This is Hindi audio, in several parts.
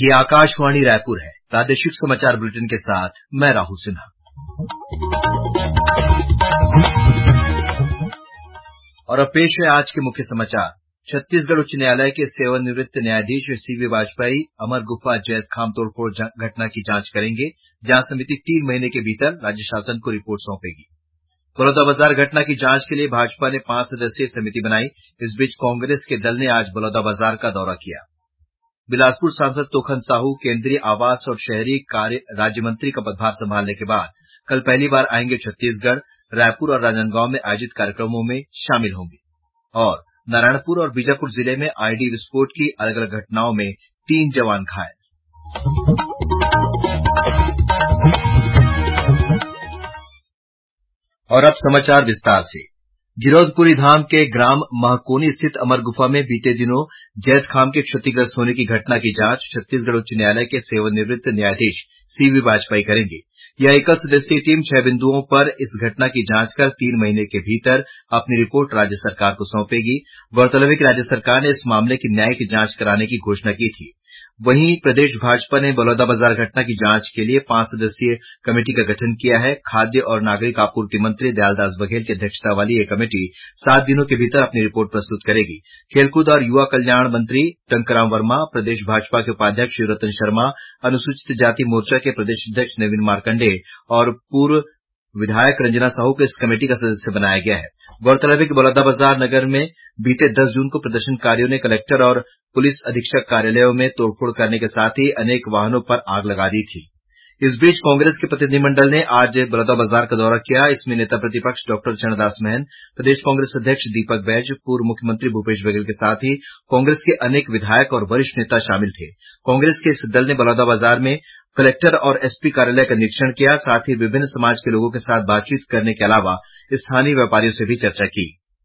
ये आकाशवाणी रायपुर है। प्रादेशिक समाचार बुलेटिन के साथ मैं राहुल सिन्हा। और अब पेश है आज के मुख्य समाचार। छत्तीसगढ़ उच्च न्यायालय के सेवानिवृत्त न्यायाधीश सीवी वाजपेयी अमर गुफा जैत खाम तोड़फोड़ घटना की जांच करेंगे। जांच समिति 3 महीने के भीतर राज्य शासन को रिपोर्ट सौंपेगी। बलौदाबाजार घटना की जांच के लिए भाजपा ने 5 सदस्यीय समिति बनाई। इस बीच कांग्रेस के दल ने आज बलौदाबाजार का दौरा किया। बिलासपुर सांसद तोखन साहू केंद्रीय आवास और शहरी कार्य राज्य मंत्री का पदभार संभालने के बाद कल पहली बार आएंगे छत्तीसगढ़। रायपुर और राजनांदगांव में आयोजित कार्यक्रमों में शामिल होंगे। और नारायणपुर और बीजापुर जिले में आईडी विस्फोट की अलग अलग घटनाओं में 3 जवान घायल। और अब समाचार विस्तार से। गिरौदपुरी धाम के ग्राम महकोनी स्थित अमर गुफा में बीते दिनों जैत खाम के क्षतिग्रस्त होने की घटना की जांच छत्तीसगढ़ उच्च न्यायालय के सेवानिवृत्त न्यायाधीश सीवी वाजपेयी करेंगे। यह एकल सदस्यीय टीम 6 बिंदुओं पर इस घटना की जांच कर 3 महीने के भीतर अपनी रिपोर्ट राज्य सरकार को सौंपेगी। गौरतलब है कि राज्य सरकार ने इस मामले की न्यायिक जांच कराने की घोषणा की थी। वहीं प्रदेश भाजपा ने बलौदाबाजार घटना की जांच के लिए 5 सदस्यीय कमेटी का गठन किया है। खाद्य और नागरिक आपूर्ति मंत्री दयालदास बघेल की अध्यक्षता वाली यह कमेटी 7 दिनों के भीतर अपनी रिपोर्ट प्रस्तुत करेगी। खेलकूद और युवा कल्याण मंत्री टंकराम वर्मा, प्रदेश भाजपा के उपाध्यक्ष शिवरतन शर्मा, अनुसूचित जाति मोर्चा के प्रदेश अध्यक्ष नवीन मार्कंडेय और पूर्व विधायक रंजना साहू को इस कमेटी का सदस्य बनाया गया है। गौरतलब है कि बलौदाबाजार नगर में बीते 10 जून को प्रदर्शनकारियों ने कलेक्टर और पुलिस अधीक्षक कार्यालयों में तोड़फोड़ करने के साथ ही अनेक वाहनों पर आग लगा दी थी। इस बीच कांग्रेस के प्रतिनिधिमंडल ने आज बलौदाबाजार का दौरा किया। इसमें नेता प्रतिपक्ष डॉक्टर चरणदास महन, प्रदेश कांग्रेस अध्यक्ष दीपक बैज, पूर्व मुख्यमंत्री भूपेश बघेल के साथ ही कांग्रेस के अनेक विधायक और वरिष्ठ नेता शामिल थे। कांग्रेस के इस दल ने बलौदाबाजार में कलेक्टर और एसपी कार्यालय का निरीक्षण किया। साथ ही विभिन्न समाज के लोगों के साथ बातचीत करने के अलावा स्थानीय व्यापारियों से भी चर्चा की।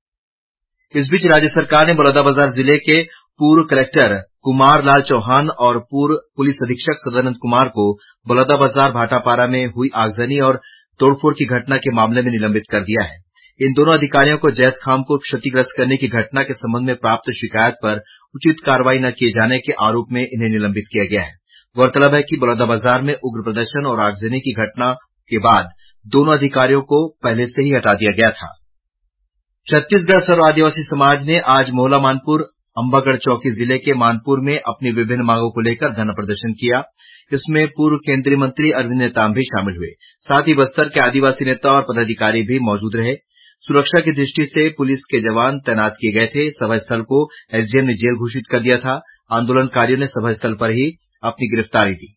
इस बीच राज्य सरकार ने बलौदाबाजार जिले के पूर्व कलेक्टर कुमार लाल चौहान और पूर्व पुलिस अधीक्षक सदानंद कुमार को बलौदाबाजार भाटापारा में हुई आगजनी और तोड़फोड़ की घटना के मामले में निलंबित कर दिया है। इन दोनों अधिकारियों को जैत खाम को क्षतिग्रस्त करने की घटना के संबंध में प्राप्त शिकायत पर उचित कार्रवाई न किए जाने के आरोप में इन्हें निलंबित किया गया है। गौरतलब है कि बलौदाबाजार में उग्र प्रदर्शन और आगजनी की घटना के बाद दोनों अधिकारियों को पहले से ही हटा दिया गया था। छत्तीसगढ़ सर्व आदिवासी समाज ने आज मोहला मानपुर अंबागढ़ चौकी जिले के मानपुर में अपनी विभिन्न मांगों को लेकर धरना प्रदर्शन किया। इसमें पूर्व केंद्रीय मंत्री अरविंद नेताम भी शामिल हुए। साथ ही बस्तर के आदिवासी नेता और पदाधिकारी भी मौजूद रहे। सुरक्षा की दृष्टि से पुलिस के जवान तैनात किए गए थे। सभा स्थल को एसडीएम ने जेल घोषित कर दिया था। आंदोलनकारियों ने सभा स्थल पर ही अपनी गिरफ्तारी दी।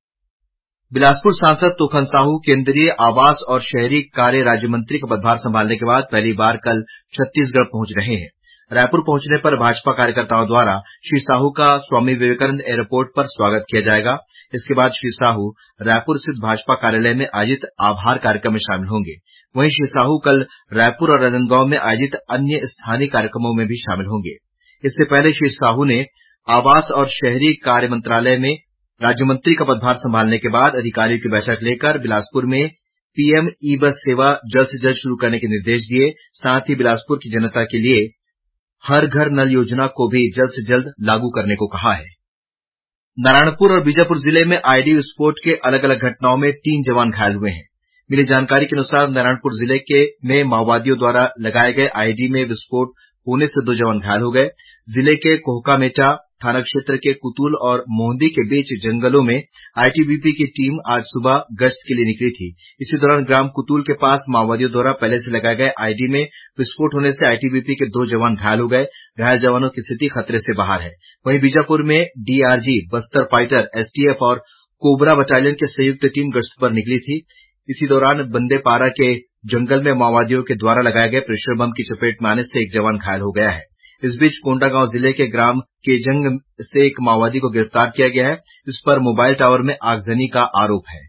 बिलासपुर सांसद तोखन साहू केंद्रीय आवास और शहरी कार्य राज्य मंत्री का पदभार संभालने के बाद पहली बार कल छत्तीसगढ़ पहुंच रहे हैं। रायपुर पहुंचने पर भाजपा कार्यकर्ताओं द्वारा श्री साहू का स्वामी विवेकानंद एयरपोर्ट पर स्वागत किया जाएगा। इसके बाद श्री साहू रायपुर स्थित भाजपा कार्यालय में आयोजित आभार कार्यक्रम में शामिल होंगे। वहीं श्री साहू कल रायपुर और राजनांदगांव में आयोजित अन्य स्थानीय कार्यक्रमों में भी शामिल होंगे। इससे पहले श्री साहू ने आवास और शहरी कार्य मंत्रालय में राज्य मंत्री का पदभार संभालने के बाद अधिकारियों की बैठक लेकर बिलासपुर में पीएम ई बस सेवा जल्द से जल्द शुरू करने के निर्देश दिए। साथ ही बिलासपुर की जनता के लिए हर घर नल योजना को भी जल्द से जल्द लागू करने को कहा है। नारायणपुर और बीजापुर जिले में आईडी विस्फोट के अलग अलग घटनाओं में 3 जवान घायल हुए हैं। मिली जानकारी के अनुसार नारायणपुर जिले में माओवादियों द्वारा लगाए गए आईडी में विस्फोट होने से 2 जवान घायल हो गए। जिले के कोहकामेटा थाना क्षेत्र के कुतुल और मोहंदी के बीच जंगलों में आईटीबीपी की टीम आज सुबह गश्त के लिए निकली थी। इसी दौरान ग्राम कुतुल के पास माओवादियों द्वारा पहले से लगाए गए आईडी में विस्फोट होने से आईटीबीपी के 2 जवान घायल हो गए। घायल जवानों की स्थिति खतरे से बाहर है। वहीं बीजापुर में डीआरजी, बस्तर फाइटर, एसटीएफ और कोबरा बटालियन की संयुक्त टीम गश्त पर निकली थी। इसी दौरान बंदेपारा के जंगल में माओवादियों के द्वारा लगाए गए प्रेशर बम की चपेट में आने से एक जवान घायल हो गया है। इस बीच कोंडागांव जिले के ग्राम केजंग से एक माओवादी को गिरफ्तार किया गया है। इस पर मोबाइल टावर में आगजनी का आरोप है।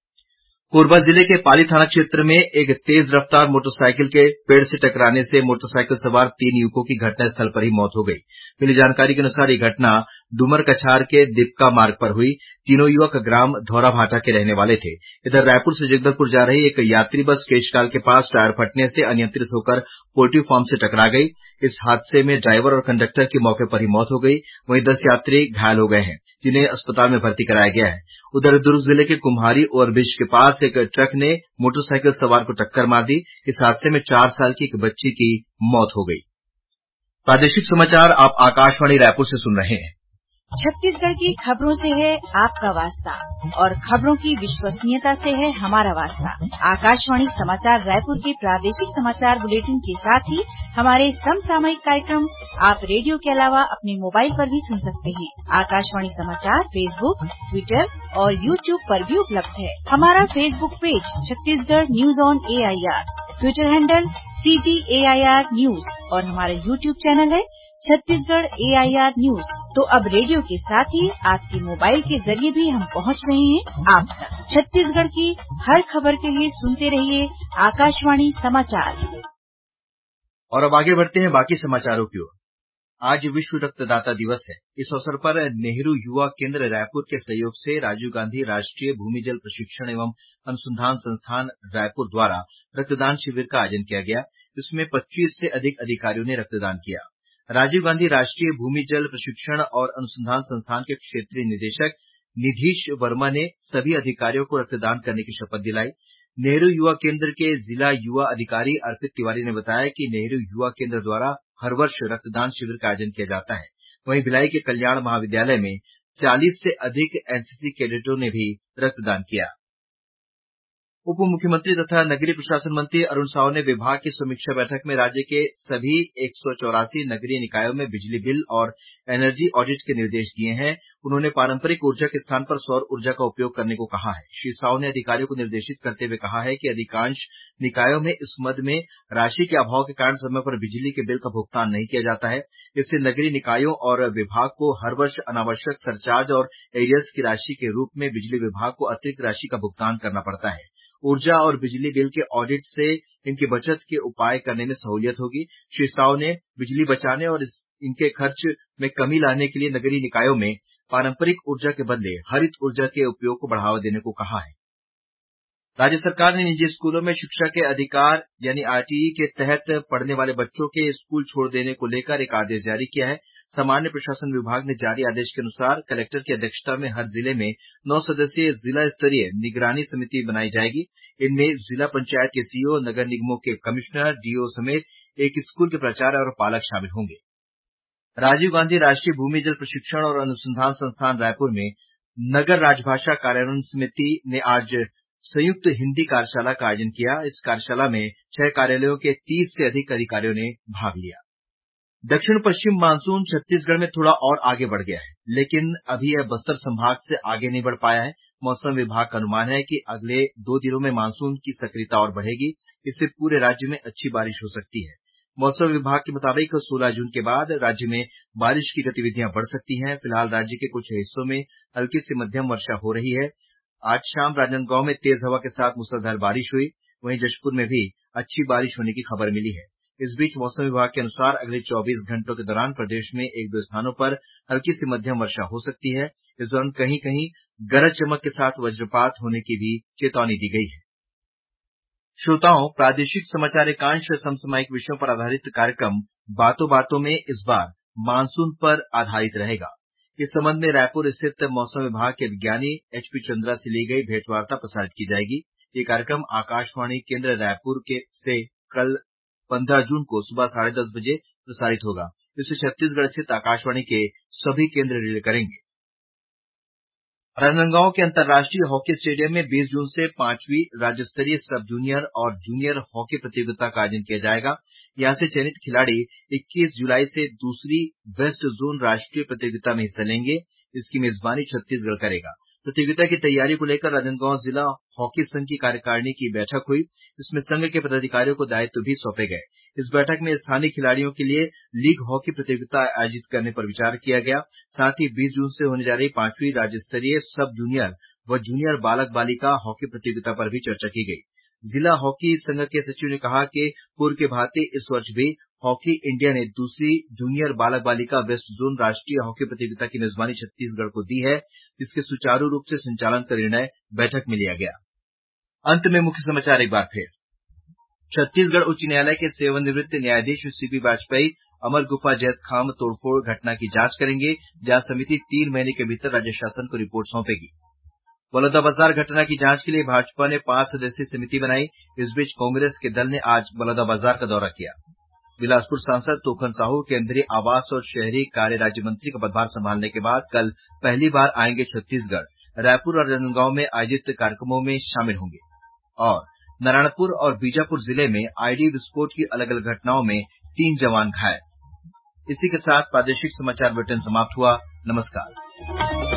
कोरबा जिले के पाली थाना क्षेत्र में एक तेज रफ्तार मोटरसाइकिल के पेड़ से टकराने से मोटरसाइकिल सवार 3 युवकों की घटनास्थल पर ही मौत हो गई। मिली जानकारी के अनुसार ये घटना डुमर कछार के दीपका मार्ग पर हुई। तीनों युवक ग्राम धौराभाटा के रहने वाले थे। इधर रायपुर से जगदलपुर जा रही एक यात्री बस केशकाल के पास टायर फटने से अनियंत्रित होकर पोल्ट्री फार्म से टकरा गई। इस हादसे में ड्राइवर और कंडक्टर की मौके पर ही मौत हो गई। वहीं 10 यात्री घायल हो गए हैं, जिन्हें अस्पताल में भर्ती कराया गया है। उधर दुर्ग जिले के कुम्हारी ओवरब्रिज के पास एक ट्रक ने मोटरसाइकिल सवार को टक्कर मार दी। इस हादसे में 4 साल की एक बच्ची की मौत हो गई। प्रादेशिक समाचार आप आकाशवाणी रायपुर से सुन रहे हैं। छत्तीसगढ़ की खबरों से है आपका वास्ता और खबरों की विश्वसनीयता से है हमारा वास्ता। आकाशवाणी समाचार रायपुर के प्रादेशिक समाचार बुलेटिन के साथ ही हमारे समसामयिक कार्यक्रम आप रेडियो के अलावा अपने मोबाइल पर भी सुन सकते हैं। आकाशवाणी समाचार फेसबुक, ट्विटर और यूट्यूब पर भी उपलब्ध है। हमारा Facebook page Chhattisgarh news on AIR, Twitter handle CGAIR news और हमारा यूट्यूब चैनल है छत्तीसगढ़ AIR न्यूज। तो अब रेडियो के साथ ही आपके मोबाइल के जरिए भी हम पहुंच रहे हैं आप तक। छत्तीसगढ़ की हर खबर के लिए सुनते रहिए आकाशवाणी समाचार। और अब आगे बढ़ते हैं बाकी समाचारों की ओर। आज विश्व रक्तदाता दिवस है। इस अवसर पर नेहरू युवा केंद्र रायपुर के सहयोग से राजीव गांधी राष्ट्रीय भूमिजल प्रशिक्षण एवं अनुसंधान संस्थान रायपुर द्वारा रक्तदान शिविर का आयोजन किया गया। इसमें 25 से अधिक अधिकारियों ने रक्तदान किया। राजीव गांधी राष्ट्रीय भूमिजल प्रशिक्षण और अनुसंधान संस्थान के क्षेत्रीय निदेशक निधीश वर्मा ने सभी अधिकारियों को रक्तदान करने की शपथ दिलाई। नेहरू युवा केंद्र के जिला युवा अधिकारी अर्पित तिवारी ने बताया कि नेहरू युवा केंद्र द्वारा हर वर्ष रक्तदान शिविर का आयोजन किया जाता है। वहीं भिलाई के कल्याण महाविद्यालय में 40 से अधिक एनसीसी कैडेटों ने भी रक्तदान किया। उप मुख्यमंत्री तथा नगरीय प्रशासन मंत्री अरुण साव ने विभाग की समीक्षा बैठक में राज्य के सभी 184 नगरीय निकायों में बिजली बिल और एनर्जी ऑडिट के निर्देश दिए हैं। उन्होंने पारंपरिक ऊर्जा के स्थान पर सौर ऊर्जा का उपयोग करने को कहा है। श्री साव ने अधिकारियों को निर्देशित करते हुए कहा है कि अधिकांश निकायों में इस मद में राशि के अभाव के कारण समय पर बिजली के बिल का भुगतान नहीं किया जाता है। इससे नगरीय निकायों और विभाग को हर वर्ष अनावश्यक सरचार्ज और एरियर्स की राशि के रूप में बिजली विभाग को अतिरिक्त राशि का भुगतान करना पड़ता है। ऊर्जा और बिजली बिल के ऑडिट से इनकी बचत के उपाय करने में सहूलियत होगी। श्री साव ने बिजली बचाने और इनके खर्च में कमी लाने के लिए नगरीय निकायों में पारंपरिक ऊर्जा के बदले हरित ऊर्जा के उपयोग को बढ़ावा देने को कहा है। राज्य सरकार ने निजी स्कूलों में शिक्षा के अधिकार यानी आरटीई के तहत पढ़ने वाले बच्चों के स्कूल छोड़ देने को लेकर एक आदेश जारी किया है। सामान्य प्रशासन विभाग ने जारी आदेश के अनुसार कलेक्टर की अध्यक्षता में हर जिले में 9 सदस्यीय जिला स्तरीय निगरानी समिति बनाई जाएगी। इनमें जिला पंचायत के सीईओ, नगर निगमों के कमिश्नर, डीओ समेत एक स्कूल के प्राचार्य और पालक शामिल होंगे। राजीव गांधी राष्ट्रीय भूमिजल प्रशिक्षण और अनुसंधान संस्थान रायपुर में नगर राजभाषा कार्यान्वयन समिति ने आज संयुक्त हिंदी कार्यशाला का आयोजन किया। इस कार्यशाला में 6 कार्यालयों के 30 से अधिक अधिकारियों ने भाग लिया। दक्षिण पश्चिम मानसून छत्तीसगढ़ में थोड़ा और आगे बढ़ गया है, लेकिन अभी यह बस्तर संभाग से आगे नहीं बढ़ पाया है। मौसम विभाग का अनुमान है कि अगले 2 दिनों में मानसून की सक्रियता और बढ़ेगी। इससे पूरे राज्य में अच्छी बारिश हो सकती है। मौसम विभाग के मुताबिक 16 जून के बाद राज्य में बारिश की गतिविधियां बढ़ सकती हैं। फिलहाल राज्य के कुछ हिस्सों में हल्की से मध्यम वर्षा हो रही है। आज शाम राजनांदगांव में तेज हवा के साथ मूसलाधार बारिश हुई। वहीं जशपुर में भी अच्छी बारिश होने की खबर मिली है। इस बीच मौसम विभाग के अनुसार अगले 24 घंटों के दौरान प्रदेश में 1-2 स्थानों पर हल्की से मध्यम वर्षा हो सकती है। इस दौरान कहीं कहीं गरज चमक के साथ वज्रपात होने की भी चेतावनी दी गई है। श्रोताओं, प्रादेशिक समाचार एकांश समसामयिक विषयों पर आधारित कार्यक्रम बातों बातों में इस बार मानसून पर आधारित रहेगा। इस संबंध में रायपुर स्थित मौसम विभाग के विज्ञानी HP चंद्रा से ली गई भेंटवार्ता प्रसारित की जाएगी। ये कार्यक्रम आकाशवाणी केंद्र रायपुर से कल 15 जून को सुबह 10:30 बजे प्रसारित होगा। इसे छत्तीसगढ़ स्थित आकाशवाणी के सभी केंद्र रिले करेंगे। राजनांदगांव के अंतर्राष्ट्रीय हॉकी स्टेडियम में 20 जून से 5वीं राज्य स्तरीय सब जूनियर और जूनियर हॉकी प्रतियोगिता का आयोजन किया जाएगा। यहां से चयनित खिलाड़ी 21 जुलाई से दूसरी वेस्ट जोन राष्ट्रीय प्रतियोगिता में हिस्सा लेंगे। इसकी मेजबानी छत्तीसगढ़ करेगा। प्रतियोगिता की तैयारी को लेकर राजनांदगांव जिला हॉकी संघ की कार्यकारिणी की बैठक हुई। इसमें संघ के पदाधिकारियों को दायित्व भी सौंपे गए। इस बैठक में स्थानीय खिलाड़ियों के लिए लीग हॉकी प्रतियोगिता आयोजित करने पर विचार किया गया। साथ ही 20 जून से होने जा रही 5वीं राज्य स्तरीय सब जूनियर व जूनियर बालक बालिका हॉकी प्रतियोगिता पर भी चर्चा की गई। जिला हॉकी संघ के सचिव ने कहा कि पूर्व की भांति इस वर्ष भी हॉकी इंडिया ने दूसरी जूनियर बालक बालिका वेस्ट जोन राष्ट्रीय हॉकी प्रतियोगिता की मेजबानी छत्तीसगढ़ को दी है, जिसके सुचारू रूप से संचालन का निर्णय बैठक में लिया गया। अंत में मुख्य समाचार एक बार फिर। छत्तीसगढ़ उच्च न्यायालय के सेवानिवृत्त न्यायाधीश सीपी वाजपेयी अमर गुफा जैतखाम तोड़फोड़ घटना की जांच करेंगे। जांच समिति 3 महीने के भीतर राज्य शासन को रिपोर्ट सौंपेगी। बलौदाबाजार घटना की जांच के लिए भाजपा ने 5 सदस्यीय समिति बनाई। इस बीच कांग्रेस के दल ने आज बलौदाबाजार का दौरा किया। बिलासपुर सांसद टोकन साहू केंद्रीय आवास और शहरी कार्य राज्य मंत्री का पदभार संभालने के बाद कल पहली बार आएंगे छत्तीसगढ़। रायपुर और राजनांदगांव में आयोजित कार्यक्रमों में शामिल होंगे। और नारायणपुर और बीजापुर जिले में आईडी विस्फोट की अलग अलग घटनाओं में 3 जवान घायल। इसी के साथ प्रादेशिक समाचार बुलेटिन समाप्त हुआ। नमस्कार।